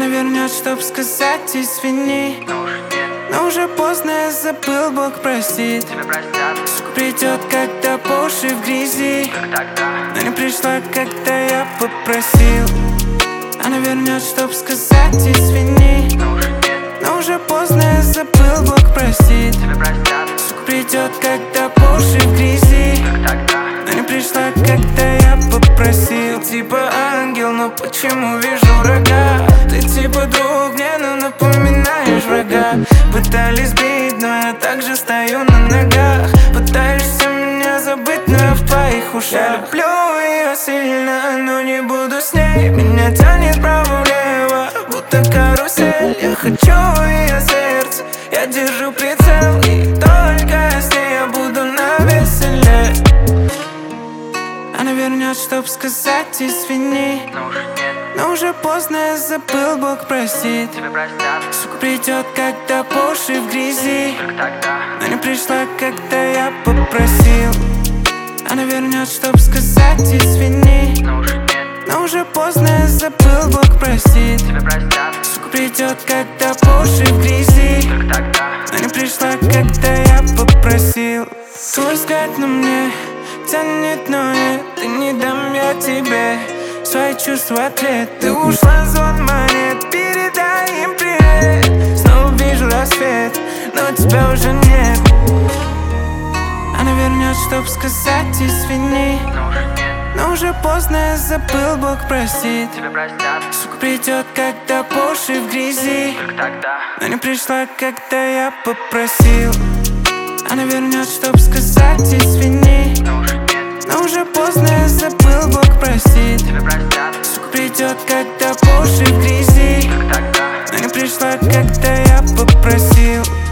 Она вернет, чтоб сказать извини. Но уже поздно, я забыл, Бог простит. Сука придет, когда по уши в грязи. Но не пришла, когда я попросил. Она вернет, чтоб сказать извини. Но уже поздно, я забыл, Бог простит. Сука придет, когда по уши в грязи. Но не пришла, когда я попросил. Ты типа ангел, но почему вижу врага? Ты типа друг мне, но напоминаешь врага. Пытались сбить, но я также стою на ногах. Пытаешься меня забыть, но я в твоих ушах. Я люблю ее сильно, но не буду с ней. Меня тянет вправо-влево, будто карусель. Я хочу ее сердце, я держу прицел. И только с ней я буду навеселе. Она вернет, чтоб сказать извини. Но уже поздно, я забыл, Бог простит. Сука придет, когда по уши в грязи. Но не пришла, когда я попросил. Она вернет, чтоб сказать извини. Но уже поздно, я забыл, Бог простит. Сука придет, когда по уши в грязи. Но не пришла, когда я попросил. Твой взгляд на мне тянет, но это не дам я тебе. Свои чувства ответ. Ты ушла, звон монет, передай им привет. Снова вижу рассвет, но тебя уже нет. Она вернет, чтоб сказать извини. Но уже поздно, я забыл, Бог простит. Сука придет, когда по уши в грязи. Но не пришла, когда я попросил. Она вернет, чтоб сказать извини. Но уже поздно, я забыл, Бог простит. Сука придет, когда по уши в грязи. Но не пришла, когда я попросил.